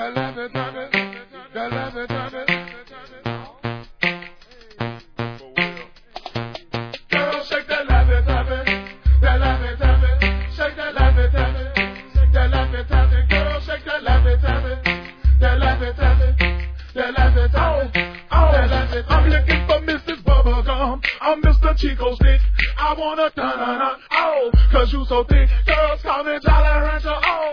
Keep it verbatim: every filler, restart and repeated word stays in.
that love it, love it, that love it, love it. Girl, shake that love it, love it, that love it, love it. Shake that love it, love it, shake that love it, love it. Girl, shake that love it, love it, that love it, love it, that love it, love it. Oh, that love it. I'm looking for Missus Bubblegum. I'm Mister Chico Stick. I wanna dun dun dun. Oh, cause you so thick. Girls call me Jolly Rancher. Oh.